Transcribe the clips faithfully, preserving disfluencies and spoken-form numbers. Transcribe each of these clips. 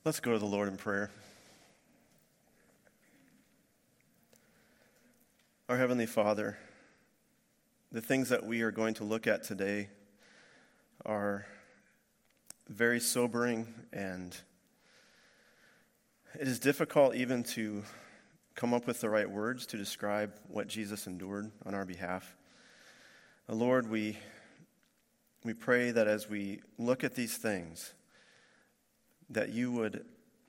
Let's go to the Lord in prayer. Our Heavenly Father, the things that we are going to look at today are very sobering, and it is difficult even to come up with the right words to describe what Jesus endured on our behalf. Lord, we, we pray that as we look at these things, that you would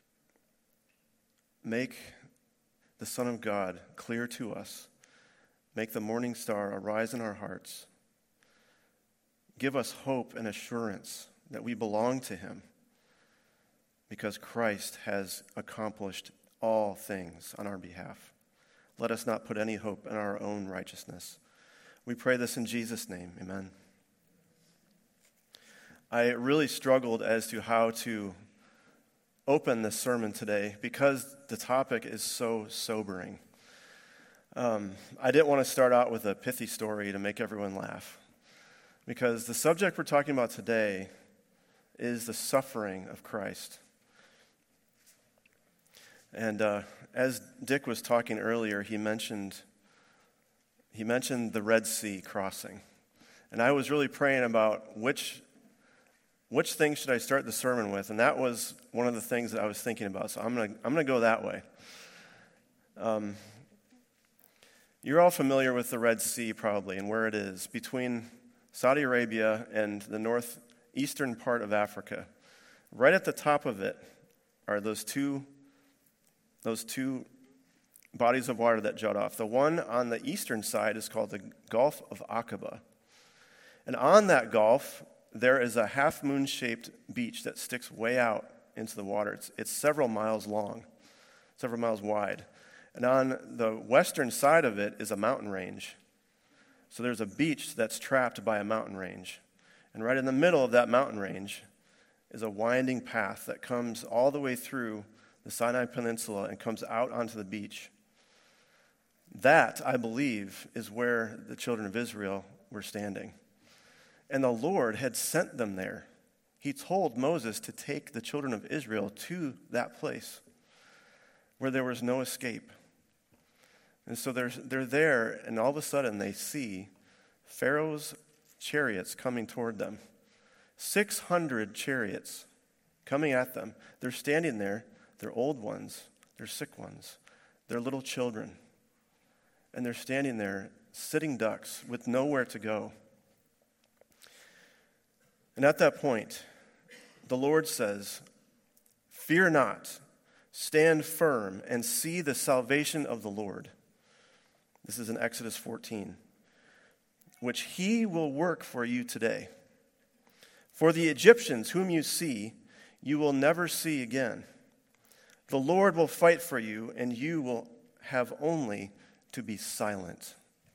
make the Son of God clear to us, make the morning star arise in our hearts, give us hope and assurance that we belong to him because Christ has accomplished all things on our behalf. Let us not put any hope in our own righteousness. We pray this in Jesus' name, amen. I really struggled as to how to open this sermon today because the topic is so sobering. Um, I didn't want to start out with a pithy story to make everyone laugh, because the subject we're talking about today is the suffering of Christ. And uh, as Dick was talking earlier, he mentioned he mentioned the Red Sea crossing, and I was really praying about which. Which thing should I start the sermon with? And that was one of the things that I was thinking about. So I'm going to I'm going to go that way. Um, you're all familiar with the Red Sea probably and where it is, between Saudi Arabia and the northeastern part of Africa. Right at the top of it are those two, those two bodies of water that jut off. The one on the eastern side is called the Gulf of Aqaba. And on that gulf, there is a half-moon-shaped beach that sticks way out into the water. It's, it's several miles long, several miles wide. And on the western side of it is a mountain range. So there's a beach that's trapped by a mountain range. And right in the middle of that mountain range is a winding path that comes all the way through the Sinai Peninsula and comes out onto the beach. That, I believe, is where the children of Israel were standing. And the Lord had sent them there. He told Moses to take the children of Israel to that place where there was no escape. And so they're, they're there, and all of a sudden they see Pharaoh's chariots coming toward them. six hundred chariots coming at them. They're standing there. They're old ones. They're sick ones. They're little children. And they're standing there, sitting ducks with nowhere to go. And at that point, the Lord says, "Fear not, stand firm and see the salvation of the Lord." This is in Exodus fourteen, "which he will work for you today. For the Egyptians whom you see, you will never see again. The Lord will fight for you, and you will have only to be silent.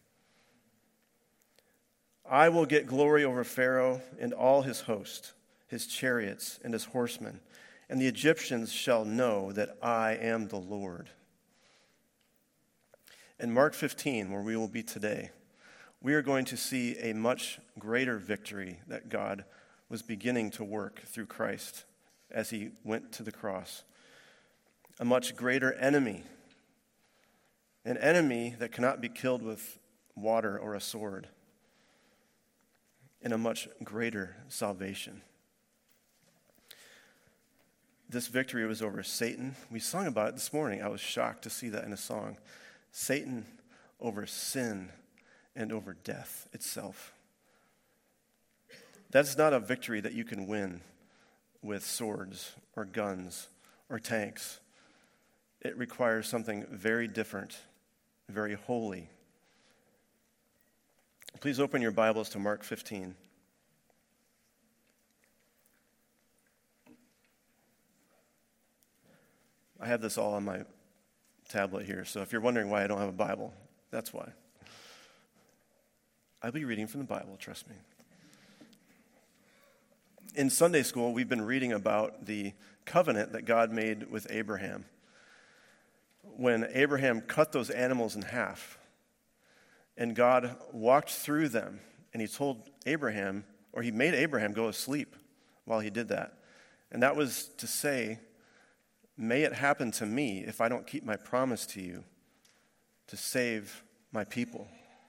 I will get glory over Pharaoh and all his host, his chariots and his horsemen, and the Egyptians shall know that I am the Lord." In Mark fifteen, where we will be today, we are going to see a much greater victory that God was beginning to work through Christ as he went to the cross. A much greater enemy, an enemy that cannot be killed with water or a sword, and a much greater salvation. This victory was over Satan. We sung about it this morning. I was shocked to see that in a song. Satan over sin and over death itself. That's not a victory that you can win with swords or guns or tanks. It requires something very different, very holy. Please open your Bibles to Mark fifteen. I have this all on my tablet here, so if you're wondering why I don't have a Bible, that's why. I'll be reading from the Bible, trust me. In Sunday school, we've been reading about the covenant that God made with Abraham. When Abraham cut those animals in half, and God walked through them, and he told Abraham, or he made Abraham go to sleep while he did that. And that was to say may it happen to me if I don't keep my promise to you to save my people.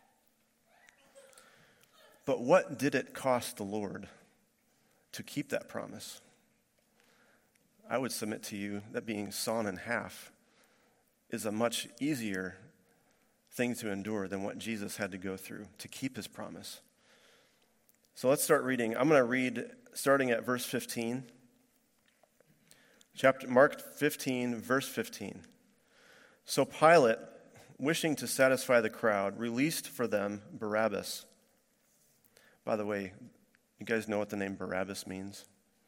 But what did it cost the Lord to keep that promise? I would submit to you that being sawn in half is a much easier thing to endure than what Jesus had to go through to keep his promise. So let's start reading. I'm going to read starting at verse fifteen. Chapter Mark fifteen, verse fifteen. So Pilate, wishing to satisfy the crowd, released for them Barabbas. By the way, you guys know what the name Barabbas means?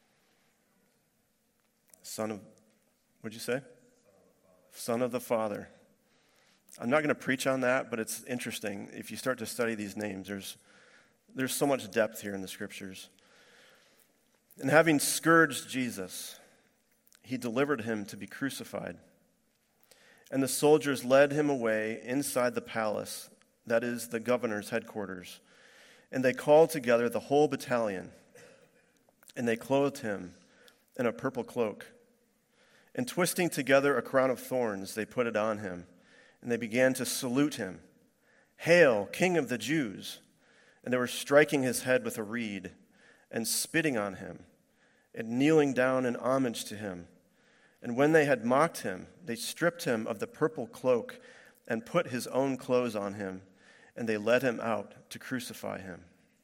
Son of, what'd you say? Son of the Father. I'm not going to preach on that, but it's interesting. If you start to study these names, there's there's so much depth here in the scriptures. And having scourged Jesus, he delivered him to be crucified. And the soldiers led him away inside the palace, that is, the governor's headquarters. And they called together the whole battalion, and they clothed him in a purple cloak. And twisting together a crown of thorns, they put it on him, and they began to salute him. "Hail, King of the Jews!" And they were striking his head with a reed, and spitting on him, and kneeling down in homage to him. And when they had mocked him, they stripped him of the purple cloak, and put his own clothes on him, and they led him out to crucify him.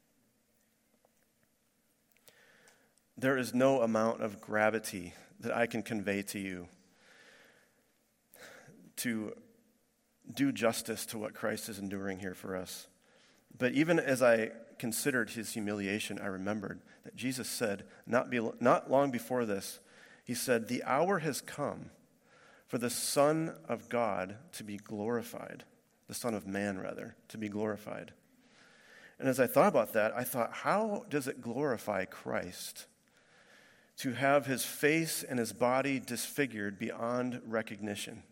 There is no amount of gravity that I can convey to you to do justice to what Christ is enduring here for us. But even as I considered his humiliation, I remembered that Jesus said, not, be, not long before this, he said, "The hour has come for the Son of God to be glorified." The Son of Man, rather, to be glorified. And as I thought about that, I thought, how does it glorify Christ to have his face and his body disfigured beyond recognition?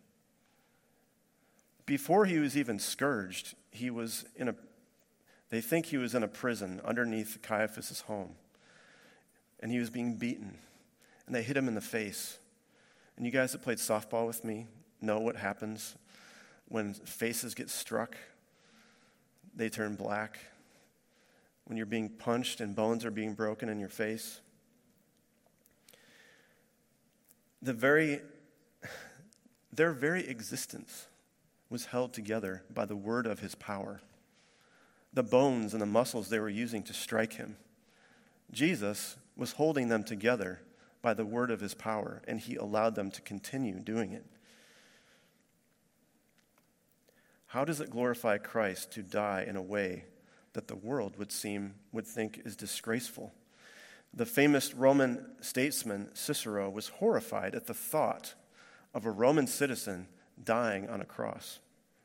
Before he was even scourged, he was in a, they think he was in a prison underneath Caiaphas' home. And he was being beaten. And they hit him in the face. And you guys that played softball with me know what happens when faces get struck. They turn black. When you're being punched and bones are being broken in your face. The very, their very existence was held together by the word of his power. The bones and the muscles they were using to strike him. Jesus was holding them together by the word of his power, and he allowed them to continue doing it. How does it glorify Christ to die in a way that the world would seem, would think is disgraceful? The famous Roman statesman Cicero was horrified at the thought of a Roman citizen dying on a cross.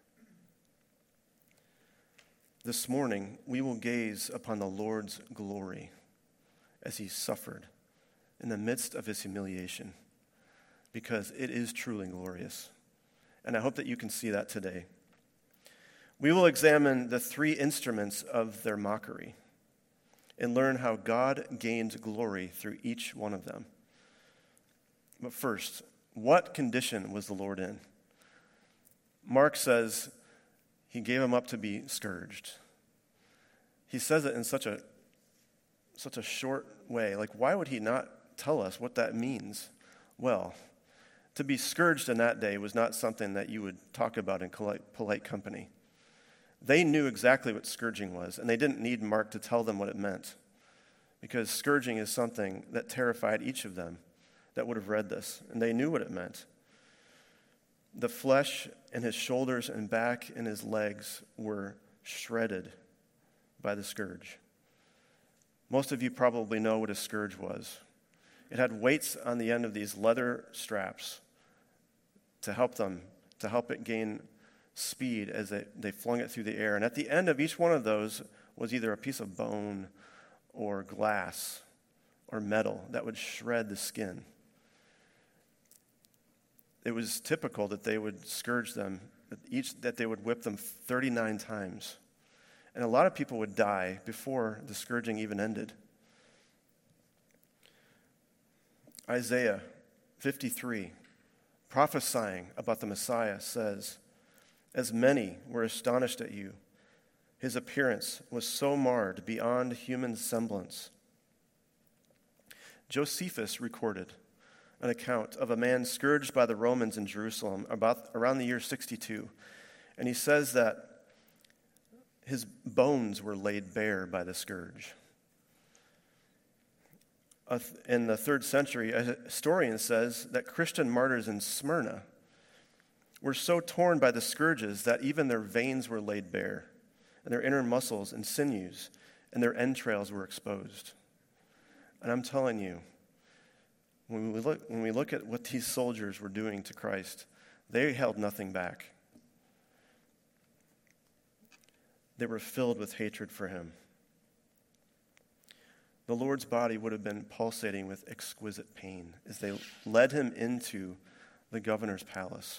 This morning, we will gaze upon the Lord's glory as he suffered in the midst of his humiliation, because it is truly glorious. And I hope that you can see that today. We will examine the three instruments of their mockery and learn how God gained glory through each one of them. But first, what condition was the Lord in? Mark says he gave him up to be scourged. He says it in such a such a short way. Like, why would he not tell us what that means? Well, to be scourged in that day was not something that you would talk about in polite company. They knew exactly what scourging was, and they didn't need Mark to tell them what it meant, because scourging is something that terrified each of them that would have read this, and they knew what it meant. The flesh in his shoulders and back and his legs were shredded by the scourge. Most of you probably know what a scourge was. It had weights on the end of these leather straps to help them, to help it gain speed as they, they flung it through the air. And at the end of each one of those was either a piece of bone or glass or metal that would shred the skin. It was typical that they would scourge them, that each that they would whip them thirty-nine times. And a lot of people would die before the scourging even ended. Isaiah fifty-three prophesying about the Messiah, says, "As many were astonished at you, his appearance was so marred beyond human semblance." Josephus recorded an account of a man scourged by the Romans in Jerusalem about around the year sixty-two, and he says that his bones were laid bare by the scourge. In the third century, a historian says that Christian martyrs in Smyrna were so torn by the scourges that even their veins were laid bare, and their inner muscles and sinews and their entrails were exposed. And I'm telling you, when we look, when we look at what these soldiers were doing to Christ, they held nothing back. They were filled with hatred for him. The Lord's body would have been pulsating with exquisite pain as they led him into the governor's palace.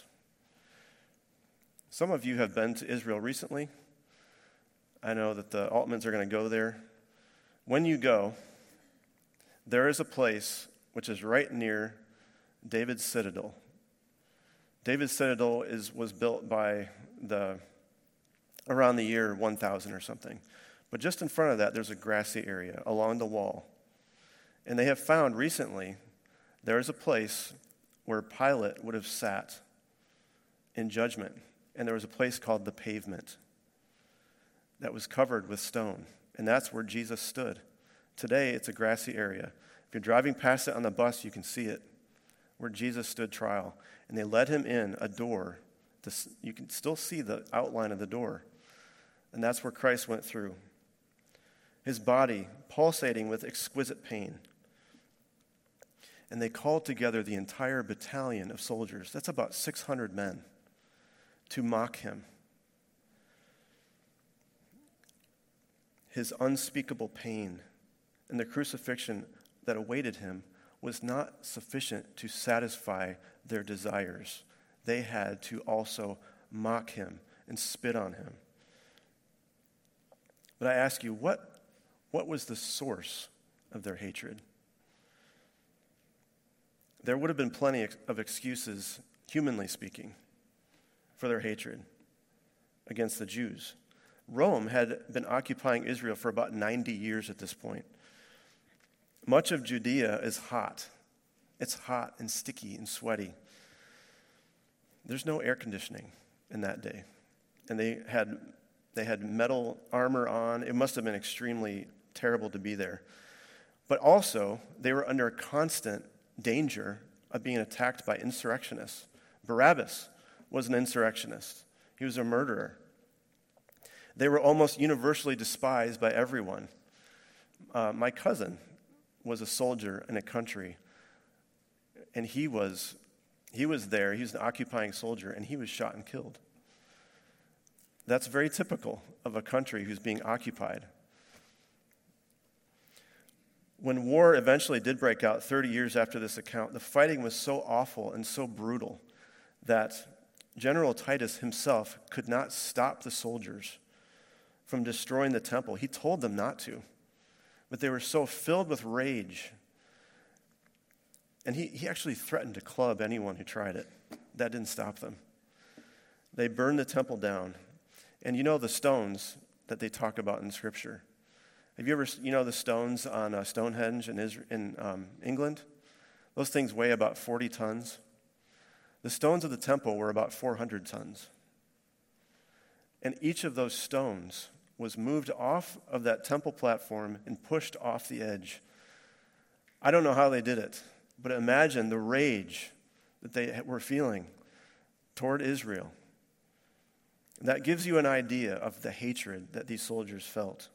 Some of you have been to Israel recently. I know that the Altmans are going to go there. When you go, there is a place which is right near David's citadel. David's citadel is was built by the around the year one thousand or something. But just in front of that, there's a grassy area along the wall. And they have found recently there is a place where Pilate would have sat in judgment. And there was a place called the Pavement that was covered with stone. And that's where Jesus stood. Today, it's a grassy area. If you're driving past it on the bus, you can see it, where Jesus stood trial. And they led him in a door. To, you can still see the outline of the door. And that's where Christ went through. His body pulsating with exquisite pain. And they called together the entire battalion of soldiers, that's about six hundred men, to mock him. His unspeakable pain and the crucifixion that awaited him was not sufficient to satisfy their desires. They had to also mock him and spit on him. But I ask you, what What was the source of their hatred? There would have been plenty of excuses, humanly speaking, for their hatred against the Jews. Rome had been occupying Israel for about ninety years at this point. Much of Judea is hot. It's hot and sticky and sweaty. There's no air conditioning in that day. And they had they had metal armor on. It must have been extremely terrible to be there. But also, they were under constant danger of being attacked by insurrectionists. Barabbas was an insurrectionist. He was a murderer. They were almost universally despised by everyone. Uh, my cousin was a soldier in a country, and he was he was there. He was an occupying soldier, and he was shot and killed. That's very typical of a country who's being occupied. When war eventually did break out thirty years after this account, the fighting was so awful and so brutal that General Titus himself could not stop the soldiers from destroying the temple. He told them not to, but they were so filled with rage. And he, he actually threatened to club anyone who tried it. That didn't stop them. They burned the temple down. And you know the stones that they talk about in Scripture. Have you ever, you know the stones on uh, Stonehenge in, Israel, in um, England? Those things weigh about forty tons. The stones of the temple were about four hundred tons. And each of those stones was moved off of that temple platform and pushed off the edge. I don't know how they did it, but imagine the rage that they were feeling toward Israel. That gives you an idea of the hatred that these soldiers felt.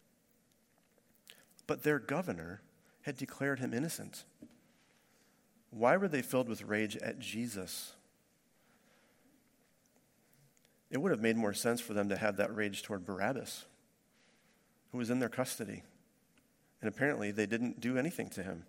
But their governor had declared him innocent. Why were they filled with rage at Jesus? It would have made more sense for them to have that rage toward Barabbas, who was in their custody. And apparently they didn't do anything to him.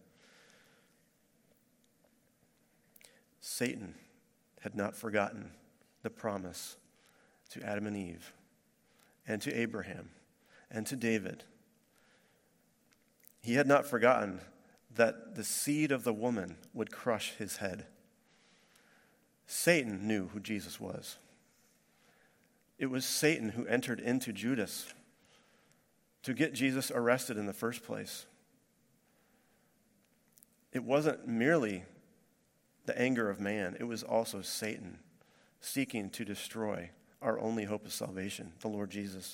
Satan had not forgotten the promise to Adam and Eve, and to Abraham, and to David. He had not forgotten that the seed of the woman would crush his head. Satan knew who Jesus was. It was Satan who entered into Judas to get Jesus arrested in the first place. It wasn't merely the anger of man, it was also Satan seeking to destroy our only hope of salvation, the Lord Jesus.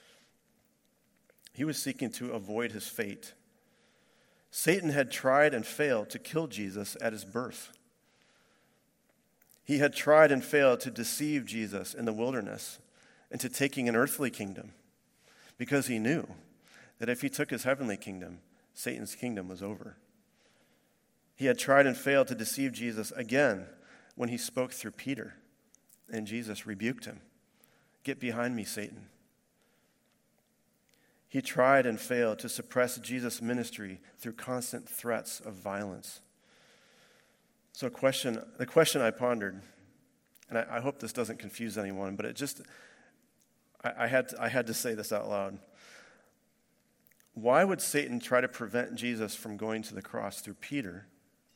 He was seeking to avoid his fate. Satan had tried and failed to kill Jesus at his birth. He had tried and failed to deceive Jesus in the wilderness into taking an earthly kingdom, because he knew that if he took his heavenly kingdom, Satan's kingdom was over. He had tried and failed to deceive Jesus again when he spoke through Peter, and Jesus rebuked him. "Get behind me, Satan." He tried and failed to suppress Jesus' ministry through constant threats of violence. So question, the question I pondered, and I, I hope this doesn't confuse anyone, but it just, I, I, had to, I had to say this out loud. Why would Satan try to prevent Jesus from going to the cross through Peter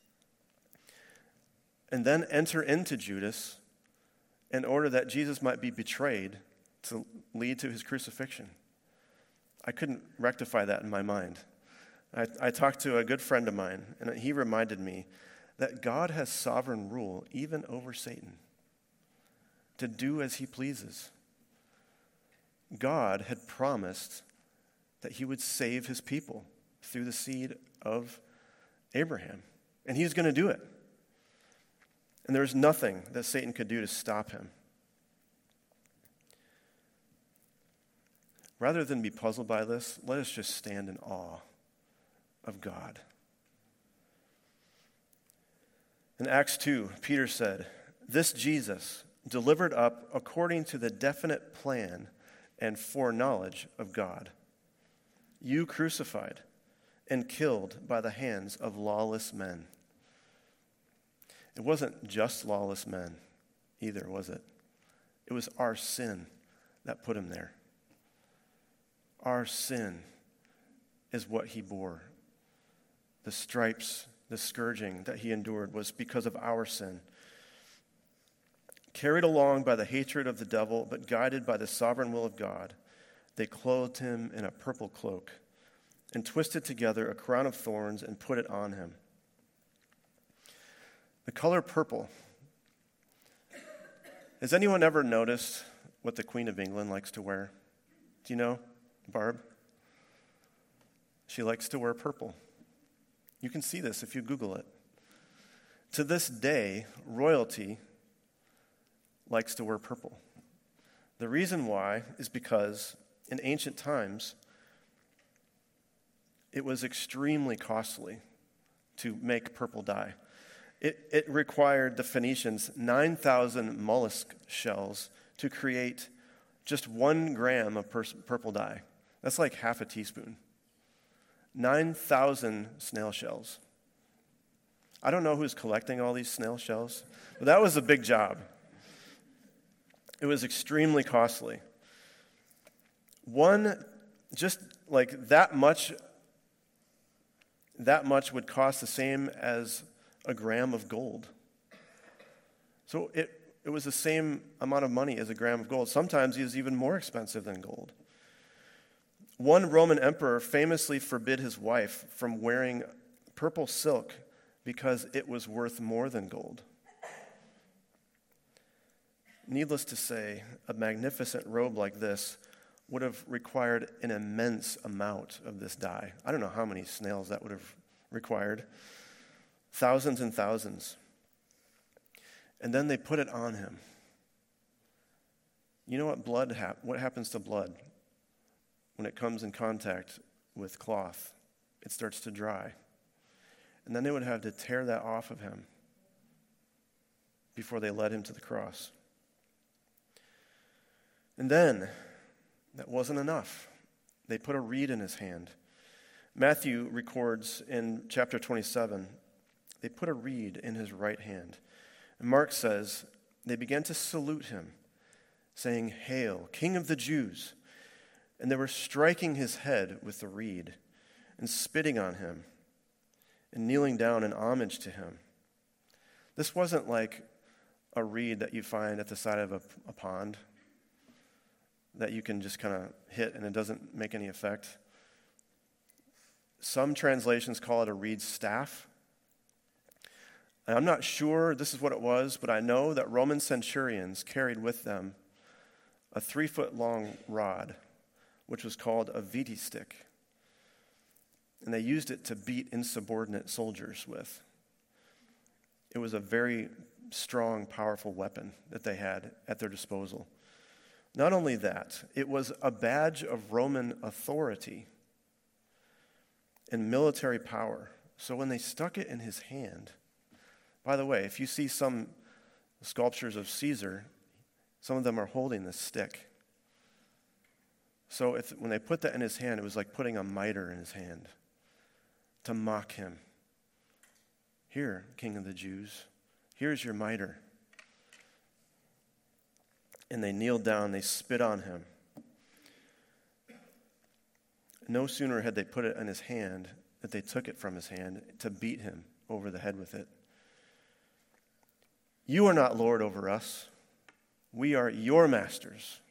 and then enter into Judas in order that Jesus might be betrayed to lead to his crucifixion? I couldn't rectify that in my mind. I, I talked to a good friend of mine, and he reminded me that God has sovereign rule even over Satan, to do as he pleases. God had promised that he would save his people through the seed of Abraham, and he's going to do it. And there was nothing that Satan could do to stop him. Rather than be puzzled by this, let us just stand in awe of God. In Acts two, Peter said, "This Jesus, delivered up according to the definite plan and foreknowledge of God, you crucified and killed by the hands of lawless men." It wasn't just lawless men either, was it? It was our sin that put him there. Our sin is what he bore. The stripes, the scourging that he endured was because of our sin. Carried along by the hatred of the devil, but guided by the sovereign will of God, they clothed him in a purple cloak and twisted together a crown of thorns and put it on him. The color purple. Has anyone ever noticed what the Queen of England likes to wear? Do you know, Barb? She likes to wear purple. You can see this if you Google it. To this day, royalty likes to wear purple. The reason why is because in ancient times, it was extremely costly to make purple dye. It, it required the Phoenicians nine thousand mollusk shells to create just one gram of pur- purple dye. That's like half a teaspoon. nine thousand snail shells. I don't know who's collecting all these snail shells, but that was a big job. It was extremely costly. One, just like that much, that much would cost the same as a gram of gold. So it, it was the same amount of money as a gram of gold. Sometimes it was even more expensive than gold. One Roman emperor famously forbid his wife from wearing purple silk because it was worth more than gold. Needless to say, a magnificent robe like this would have required an immense amount of this dye. I don't know how many snails that would have required. Thousands and thousands. And then they put it on him. You know what blood hap- what happens to blood when it comes in contact with cloth? It starts to dry. And then they would have to tear that off of him before they led him to the cross. And then, that wasn't enough. They put a reed in his hand. Matthew records in chapter twenty-seven, they put a reed in his right hand. And Mark says, they began to salute him, saying, "Hail, King of the Jews." And they were striking his head with the reed and spitting on him and kneeling down in homage to him. This wasn't like a reed that you find at the side of a, a pond that you can just kind of hit and it doesn't make any effect. Some translations call it a reed staff. And I'm not sure this is what it was, but I know that Roman centurions carried with them a three-foot-long rod, which was called a viti stick. And they used it to beat insubordinate soldiers with. It was a very strong, powerful weapon that they had at their disposal. Not only that, it was a badge of Roman authority and military power. So when they stuck it in his hand, by the way, if you see some sculptures of Caesar, some of them are holding this stick. So if when they put that in his hand, it was like putting a mitre in his hand to mock him. Here, King of the Jews, here's your mitre. And they kneeled down, they spit on him. No sooner had they put it in his hand that they took it from his hand to beat him over the head with it. You are not Lord over us. We are your masters.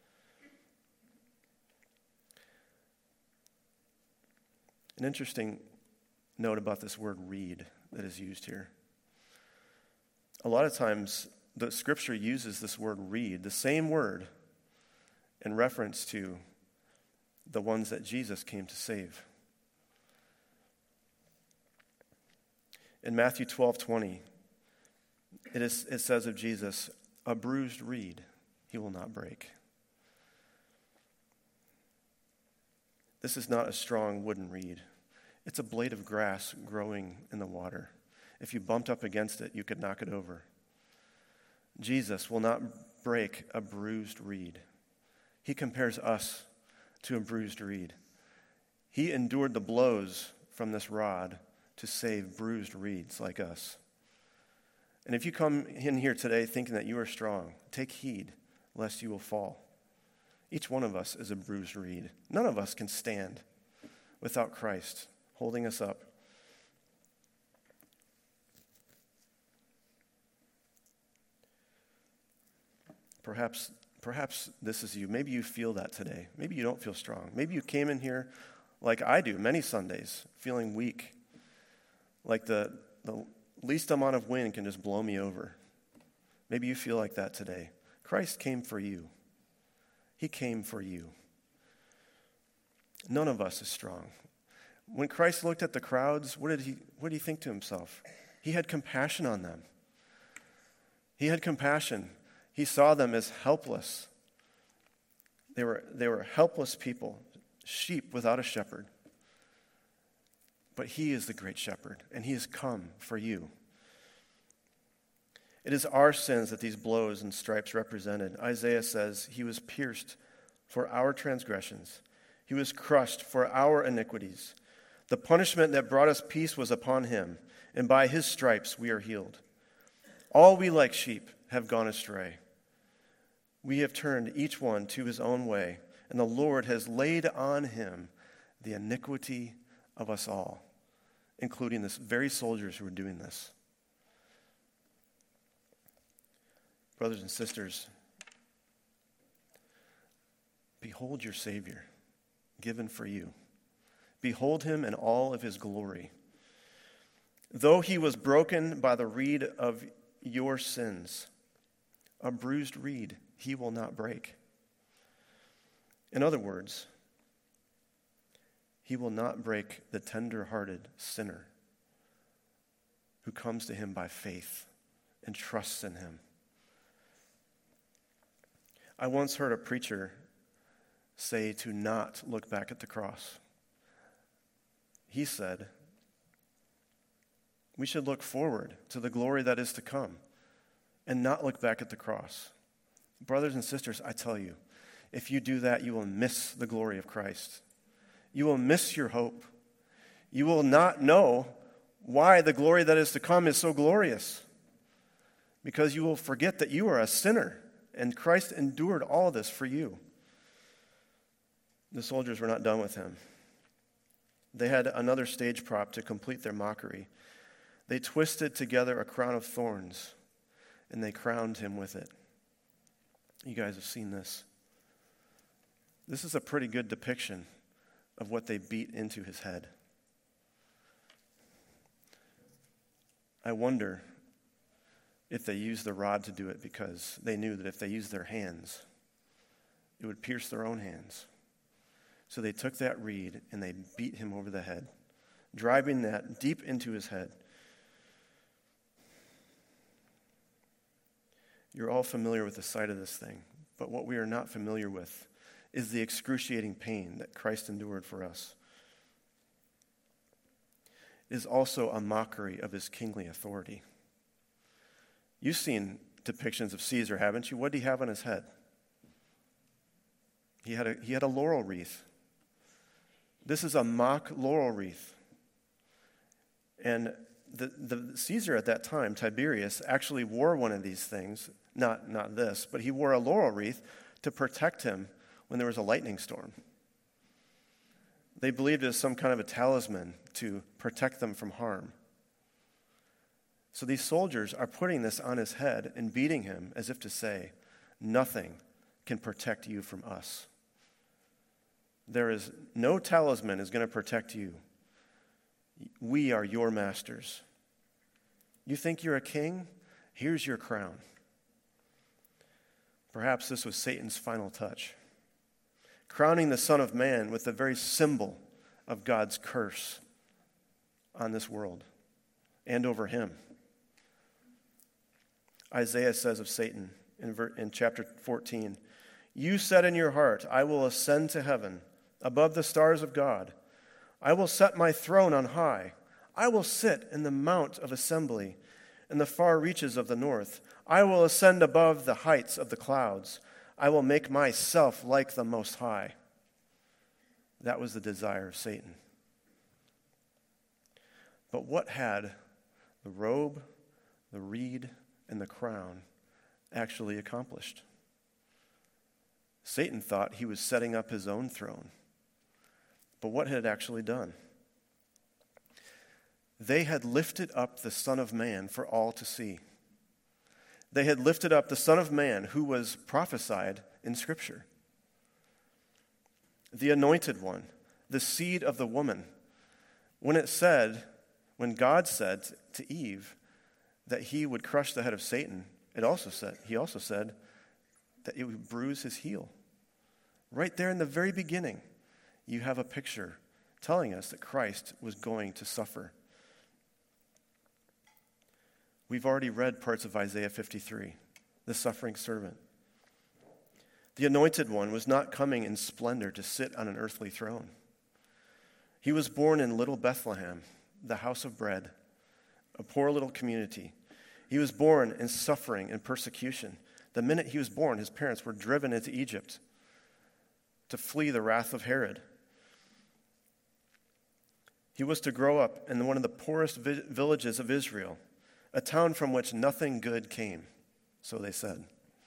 An interesting note about this word reed that is used here. A lot of times the scripture uses this word reed, the same word, in reference to the ones that Jesus came to save. In Matthew twelve twenty, it, is, it says of Jesus, a bruised reed he will not break. This is not a strong wooden reed. It's a blade of grass growing in the water. If you bumped up against it, you could knock it over. Jesus will not break a bruised reed. He compares us to a bruised reed. He endured the blows from this rod to save bruised reeds like us. And if you come in here today thinking that you are strong, take heed lest you will fall. Each one of us is a bruised reed. None of us can stand without Christ holding us up. Perhaps, perhaps this is you. Maybe you feel that today. Maybe you don't feel strong. Maybe you came in here like I do many Sundays, feeling weak, like the, the least amount of wind can just blow me over. Maybe you feel like that today. Christ came for you. He came for you. None of us is strong. When Christ looked at the crowds, what did he, what did he think to himself? He had compassion on them. He had compassion. He saw them as helpless. They were, they were helpless people, sheep without a shepherd. But he is the great shepherd, and he has come for you. It is our sins that these blows and stripes represented. Isaiah says, he was pierced for our transgressions. He was crushed for our iniquities. The punishment that brought us peace was upon him, and by his stripes we are healed. All we like sheep have gone astray. We have turned each one to his own way, and the Lord has laid on him the iniquity of us all, including the very soldiers who were doing this. Brothers and sisters, behold your Savior, given for you. Behold him in all of his glory. Though he was broken by the reed of your sins, a bruised reed he will not break. In other words, he will not break the tender-hearted sinner who comes to him by faith and trusts in him. I once heard a preacher say to not look back at the cross. He said, we should look forward to the glory that is to come and not look back at the cross. Brothers and sisters, I tell you, if you do that, you will miss the glory of Christ. You will miss your hope. You will not know why the glory that is to come is so glorious, because you will forget that you are a sinner and Christ endured all this for you. The soldiers were not done with him. They had another stage prop to complete their mockery. They twisted together a crown of thorns and they crowned him with it. You guys have seen this. This is a pretty good depiction of what they beat into his head. I wonder if they used the rod to do it because they knew that if they used their hands, it would pierce their own hands. So they took that reed and they beat him over the head, driving that deep into his head. You're all familiar with the sight of this thing, but what we are not familiar with is the excruciating pain that Christ endured for us. It is also a mockery of his kingly authority. You've seen depictions of Caesar, haven't you? What did he have on his head? He had a, he had a laurel wreath. This is a mock laurel wreath. And the, the Caesar at that time, Tiberius, actually wore one of these things, not, not this, but he wore a laurel wreath to protect him when there was a lightning storm. They believed it was some kind of a talisman to protect them from harm. So these soldiers are putting this on his head and beating him as if to say, nothing can protect you from us. There is no talisman is going to protect you. We are your masters. You think you're a king? Here's your crown. Perhaps this was Satan's final touch, crowning the Son of Man with the very symbol of God's curse on this world and over him. Isaiah says of Satan in, ver- in chapter fourteen, "You said in your heart, I will ascend to heaven, above the stars of God. I will set my throne on high. I will sit in the mount of assembly in the far reaches of the north. I will ascend above the heights of the clouds. I will make myself like the Most High." That was the desire of Satan. But what had the robe, the reed, and the crown actually accomplished? Satan thought he was setting up his own throne. But what had it actually done? They had lifted up the Son of Man for all to see. They had lifted up the Son of Man who was prophesied in Scripture. The anointed one, the seed of the woman. When it said, when God said to Eve that he would crush the head of Satan, it also said, he also said that it would bruise his heel. Right there in the very beginning, you have a picture telling us that Christ was going to suffer. We've already read parts of Isaiah fifty-three, the suffering servant. The anointed one was not coming in splendor to sit on an earthly throne. He was born in little Bethlehem, the house of bread, a poor little community. He was born in suffering and persecution. The minute he was born, his parents were driven into Egypt to flee the wrath of Herod. He was to grow up in one of the poorest vi- villages of Israel, a town from which nothing good came, so they said.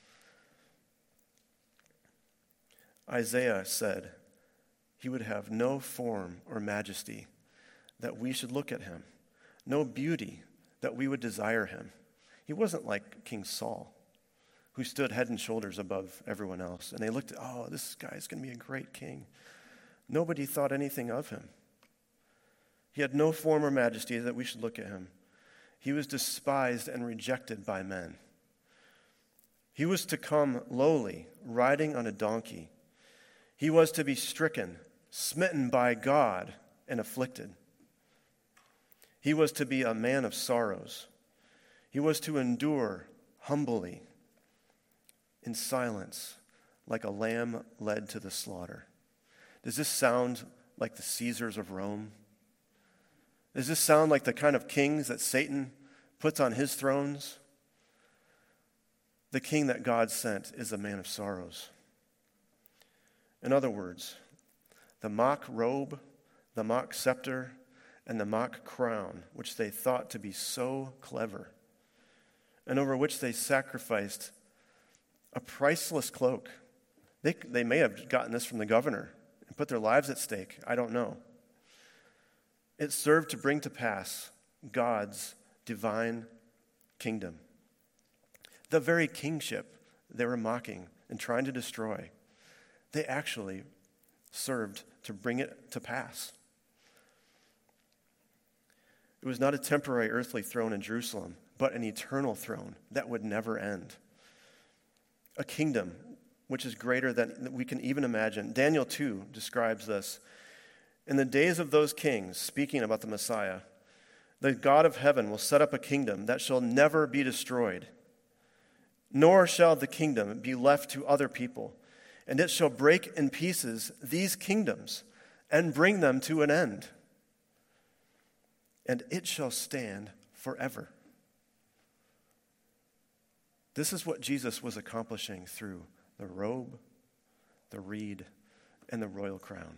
Isaiah said he would have no form or majesty that we should look at him, no beauty that we would desire him. He wasn't like King Saul, who stood head and shoulders above everyone else. And they looked at, oh, this guy's going to be a great king. Nobody thought anything of him. He had no form or majesty that we should look at him. He was despised and rejected by men. He was to come lowly, riding on a donkey. He was to be stricken, smitten by God, and afflicted. He was to be a man of sorrows. He was to endure humbly, in silence, like a lamb led to the slaughter. Does this sound like the Caesars of Rome? Does this sound like the kind of kings that Satan puts on his thrones? The king that God sent is a man of sorrows. In other words, the mock robe, the mock scepter, and the mock crown, which they thought to be so clever, and over which they sacrificed a priceless cloak. They, they may have gotten this from the governor and put their lives at stake. I don't know. It served to bring to pass God's divine kingdom. the very kingship they were mocking and trying to destroy, they actually served to bring it to pass. It was not a temporary earthly throne in Jerusalem, but an eternal throne that would never end. A kingdom which is greater than we can even imagine. Daniel two describes this. In the days of those kings, speaking about the Messiah, the God of heaven will set up a kingdom that shall never be destroyed, nor shall the kingdom be left to other people, and it shall break in pieces these kingdoms and bring them to an end, and it shall stand forever. This is what Jesus was accomplishing through the robe, the reed, and the royal crown.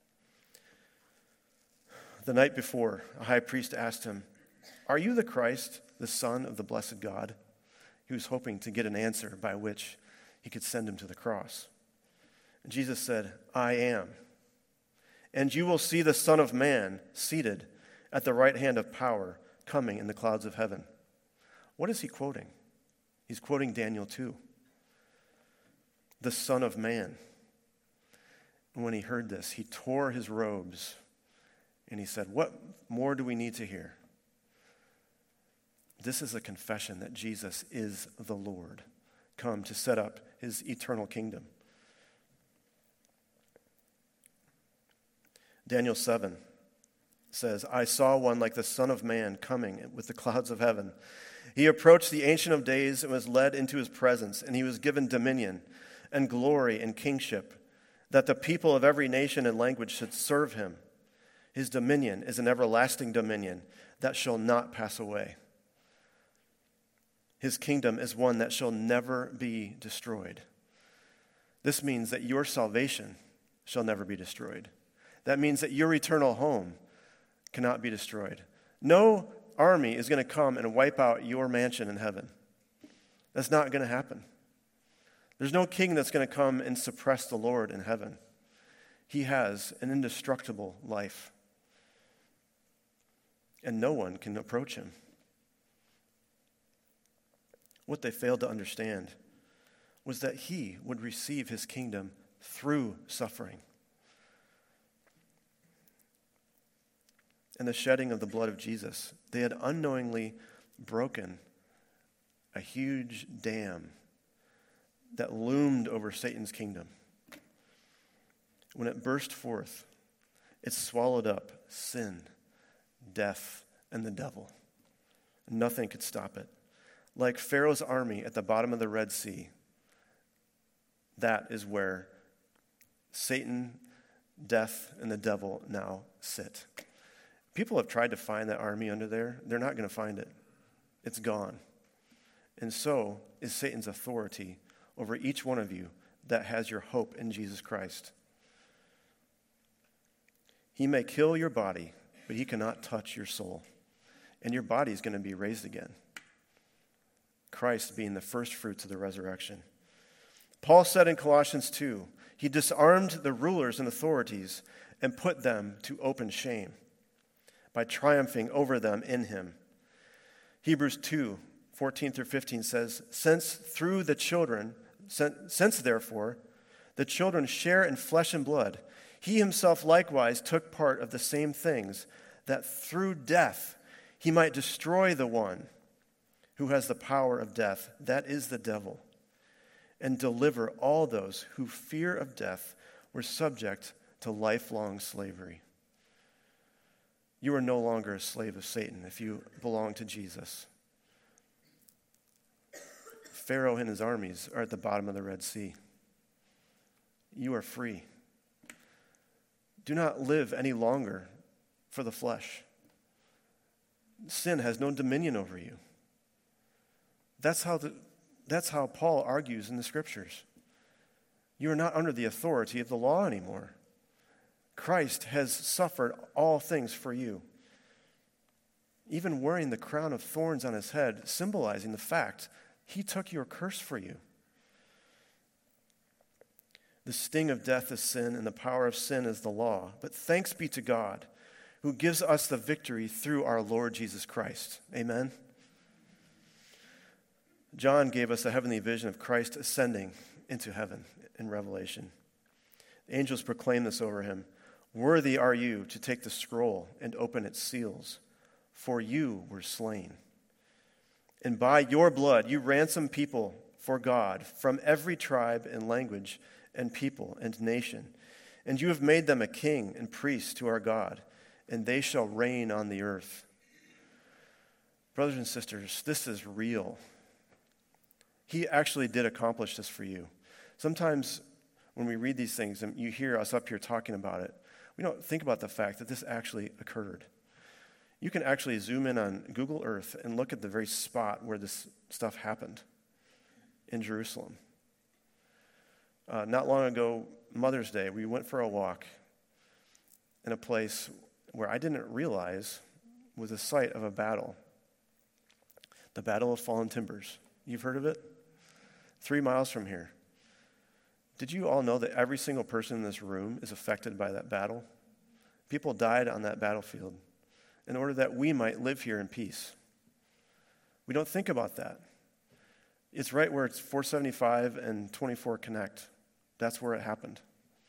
The night before, a high priest asked him, "Are you the Christ, the Son of the blessed God?" He was hoping to get an answer by which he could send him to the cross. And Jesus said, "I am. And you will see the Son of Man seated at the right hand of power, coming in the clouds of heaven." What is he quoting? He's quoting Daniel two. The Son of Man. And when he heard this, he tore his robes and he said, "What more do we need to hear?" This is a confession that Jesus is the Lord, come to set up his eternal kingdom. Daniel seven says, "I saw one like the Son of Man coming with the clouds of heaven. He approached the Ancient of Days and was led into his presence, and he was given dominion and glory and kingship, that the people of every nation and language should serve him. His dominion is an everlasting dominion that shall not pass away. His kingdom is one that shall never be destroyed." This means that your salvation shall never be destroyed. That means that your eternal home cannot be destroyed. No army is going to come and wipe out your mansion in heaven. That's not going to happen. There's no king that's going to come and suppress the Lord in heaven. He has an indestructible life, and no one can approach him. What they failed to understand was that he would receive his kingdom through suffering. And the shedding of the blood of Jesus, they had unknowingly broken a huge dam that loomed over Satan's kingdom. When it burst forth, it swallowed up sin, death, and the devil. Nothing could stop it. Like Pharaoh's army at the bottom of the Red Sea, that is where Satan, death, and the devil now sit. People have tried to find that army under there. They're not going to find it. It's gone. And so is Satan's authority over each one of you that has your hope in Jesus Christ. He may kill your body, but he cannot touch your soul. And your body is going to be raised again. Christ being the first fruits of the resurrection. Paul said in Colossians two, he disarmed the rulers and authorities and put them to open shame by triumphing over them in him. Hebrews two, fourteen through fifteen says, Since through the children, since therefore the children share in flesh and blood, he himself likewise took part of the same things, that through death he might destroy the one who has the power of death, that is the devil, and deliver all those who fear of death were subject to lifelong slavery. You are no longer a slave of Satan if you belong to Jesus. Pharaoh and his armies are at the bottom of the Red Sea. You are free. Do not live any longer for the flesh. Sin has no dominion over you. That's how the, that's how Paul argues in the scriptures. You are not under the authority of the law anymore. Christ has suffered all things for you, even wearing the crown of thorns on his head, symbolizing the fact he took your curse for you. The sting of death is sin, and the power of sin is the law. But thanks be to God, who gives us the victory through our Lord Jesus Christ. Amen. John gave us a heavenly vision of Christ ascending into heaven in Revelation. The angels proclaim this over him. Worthy are you to take the scroll and open its seals, for you were slain. And by your blood you ransomed people for God from every tribe and language and people and nation. And you have made them a king and priest to our God, and they shall reign on the earth. Brothers and sisters, this is real. He actually did accomplish this for you. Sometimes when we read these things and you hear us up here talking about it, we don't think about the fact that this actually occurred. You can actually zoom in on Google Earth and look at the very spot where this stuff happened in Jerusalem. Uh, not long ago, Mother's Day, we went for a walk in a place where I didn't realize was the site of a battle. The Battle of Fallen Timbers. You've heard of it? Three miles from here. Did you all know that every single person in this room is affected by that battle? People died on that battlefield in order that we might live here in peace. We don't think about that. It's right where it's four seventy-five and twenty-four connect. That's where it happened.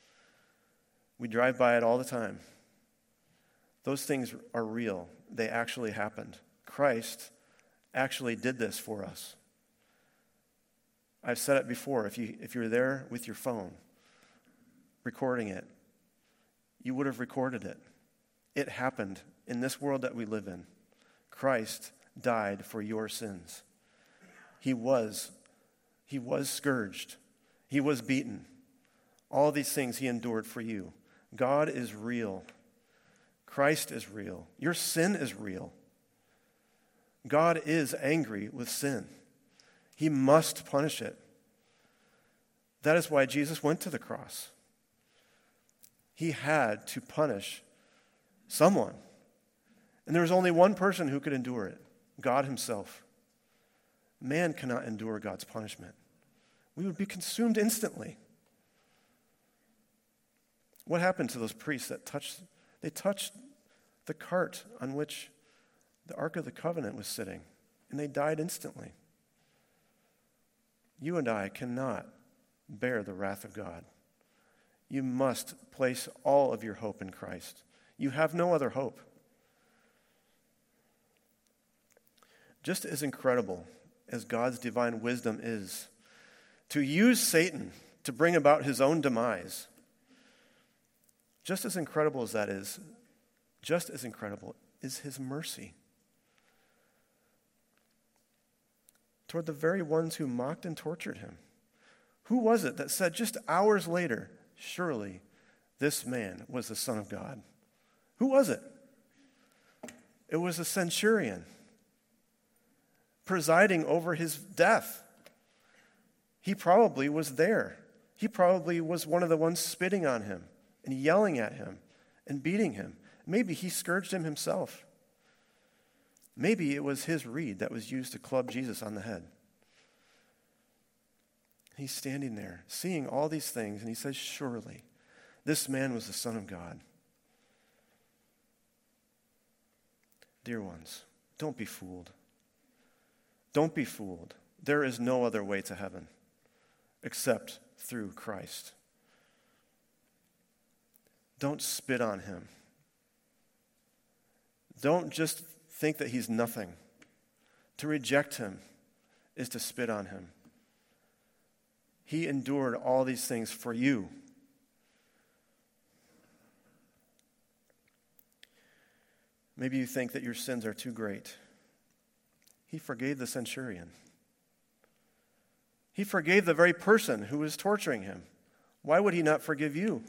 We drive by it all the time. Those things are real. They actually happened. Christ actually did this for us. I've said it before. If you if you're there with your phone recording it, you would have recorded it. It happened in this world that we live in. Christ died for your sins. He was, he was scourged. He was beaten. All these things he endured for you. God is real. Christ is real. Your sin is real. God is angry with sin. He must punish it. That is why Jesus went to the cross. He had to punish someone. And there was only one person who could endure it, God himself. Man cannot endure God's punishment. We would be consumed instantly. What happened to those priests that touched, they touched the cart on which the Ark of the Covenant was sitting, and they died instantly. You and I cannot bear the wrath of God. You must place all of your hope in Christ. You have no other hope. Just as incredible as God's divine wisdom is, to use Satan to bring about his own demise, just as incredible as that is, just as incredible is his mercy toward the very ones who mocked and tortured him. Who was it that said just hours later, surely this man was the Son of God? Who was it? It was a centurion presiding over his death. He probably was there. He probably was one of the ones spitting on him and yelling at him and beating him. Maybe he scourged him himself. Maybe it was his reed that was used to club Jesus on the head. He's standing there, seeing all these things, and he says, surely, this man was the Son of God. Dear ones, don't be fooled. Don't be fooled. There is no other way to heaven except through Christ. Don't spit on him. Don't just think that he's nothing. To reject him is to spit on him. He endured all these things for you. Maybe you think that your sins are too great. He forgave the centurion. He forgave the very person who was torturing him. Why would he not forgive you?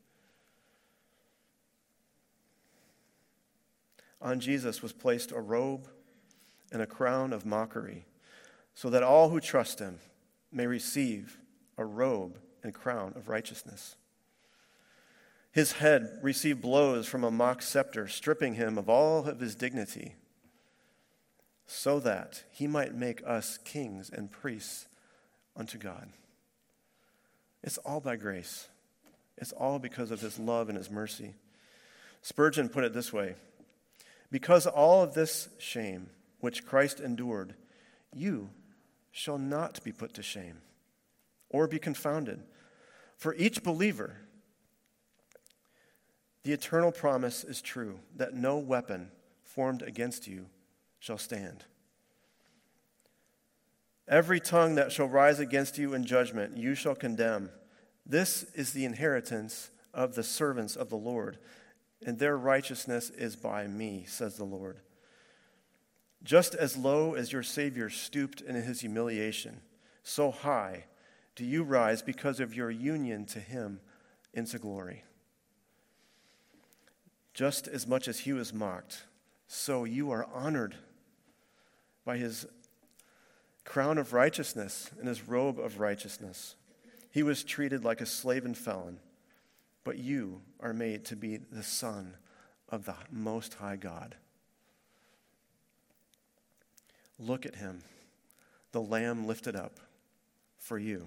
On Jesus was placed a robe and a crown of mockery, so that all who trust him may receive a robe and crown of righteousness. His head received blows from a mock scepter, stripping him of all of his dignity, so that he might make us kings and priests unto God. It's all by grace. It's all because of his love and his mercy. Spurgeon put it this way: because all of this shame which Christ endured, you shall not be put to shame or be confounded. For each believer, the eternal promise is true, that no weapon formed against you shall stand. Every tongue that shall rise against you in judgment, you shall condemn. This is the inheritance of the servants of the Lord, and their righteousness is by me, says the Lord. Just as low as your Savior stooped in his humiliation, so high do you rise because of your union to him into glory. Just as much as he was mocked, so you are honored by his crown of righteousness and his robe of righteousness. He was treated like a slave and felon, but you are made to be the son of the Most High God. Look at him, the Lamb lifted up for you.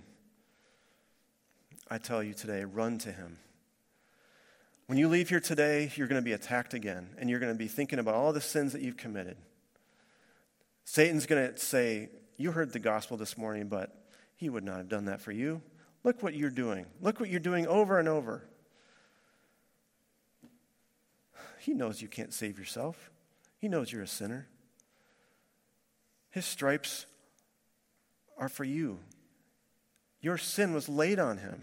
I tell you today, run to him. When you leave here today, you're going to be attacked again, and you're going to be thinking about all the sins that you've committed. Satan's going to say, you heard the gospel this morning, but he would not have done that for you. Look what you're doing. Look what you're doing over and over. He knows you can't save yourself. He knows you're a sinner. His stripes are for you. Your sin was laid on him.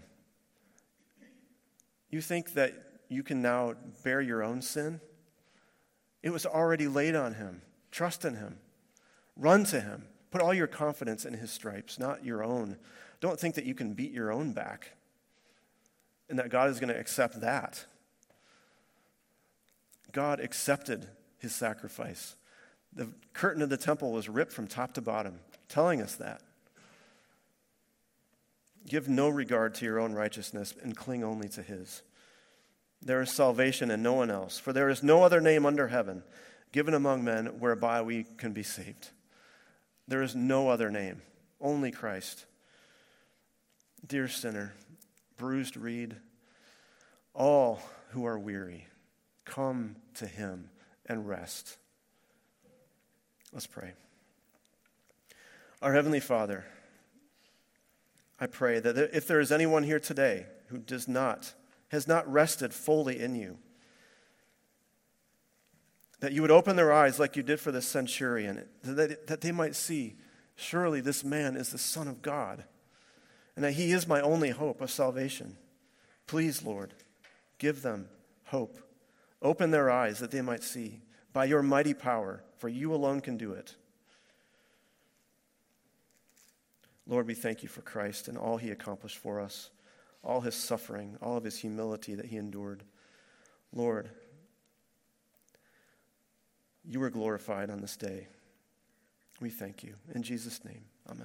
You think that you can now bear your own sin? It was already laid on him. Trust in him. Run to him. Put all your confidence in his stripes, not your own. Don't think that you can beat your own back and that God is going to accept that. God accepted his sacrifice. The curtain of the temple was ripped from top to bottom, telling us that. Give no regard to your own righteousness and cling only to his. There is salvation in no one else, for there is no other name under heaven given among men whereby we can be saved. There is no other name, only Christ. Dear sinner, bruised reed, all who are weary, come to him and rest. Let's pray. Our Heavenly Father, I pray that if there is anyone here today who does not, has not rested fully in you, that you would open their eyes like you did for the centurion, that, that they might see, surely this man is the Son of God, and that he is my only hope of salvation. Please, Lord, give them hope. Open their eyes that they might see by your mighty power, for you alone can do it. Lord, we thank you for Christ and all he accomplished for us, all his suffering, all of his humility that he endured. Lord, you were glorified on this day. We thank you. In Jesus' name, amen.